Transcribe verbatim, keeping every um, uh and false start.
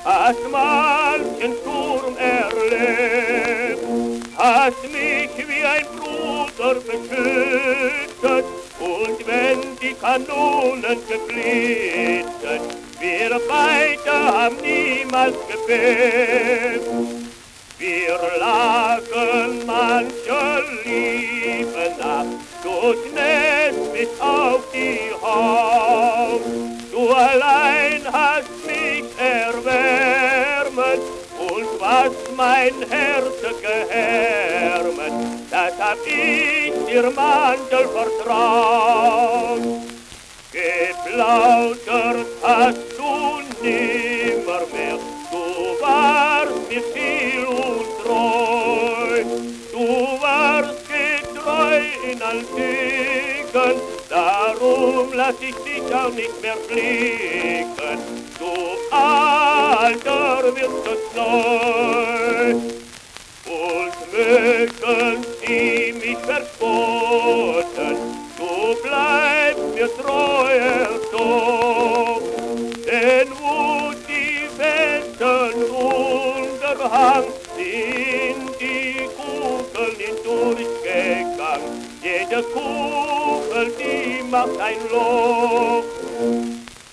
hast manchen Sturm erlebt, hast mich wie ein Bruder beschützt, und wenn die Kanonen geblitzt, wir beide haben niemals gebebt. Wir lagen manche Liebe nach, durch Nest bis auf die Haut. Du allein hast mich erwärmt, und was mein Herz gehärmet, das hab ich dir Mantel vertraut. Geplaudert hast du nimmer mehr, du warst mir viel und treu. Du warst getreu in allen Dingen, darum lass ich dich auch nicht mehr fliegen. Du Alter wirst uns neu, und mögen sie mich verspotten, du bleibst mir treuer so. Denn wo die Welten Untergang sind die Kugeln hindurchgegangen, jede Kugel, die macht ein Loch.